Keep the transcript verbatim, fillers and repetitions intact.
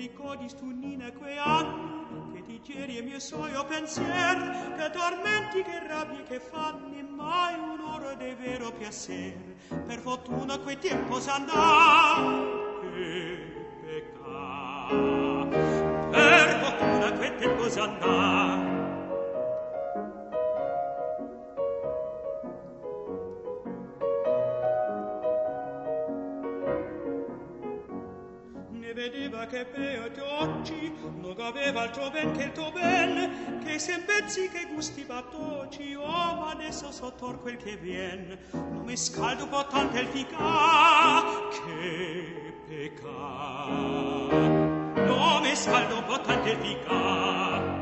ricordis tu ninaque anni, che ti geri e mio soio pensier, che tormenti, che rabbie, che fanni, mai un'ora de vero piacer. Per fortuna quei tempo s'andà, che pecca. Per fortuna quei tempo s'andà. Vedeva che per te oggi non aveva altro ben che il tuo ben, che sempezzi, che gusti battoci, oh, ma adesso sottor quel che vien, non mi scaldo po' tanto il fica, che pecca, non mi scaldo po' tanto il fica.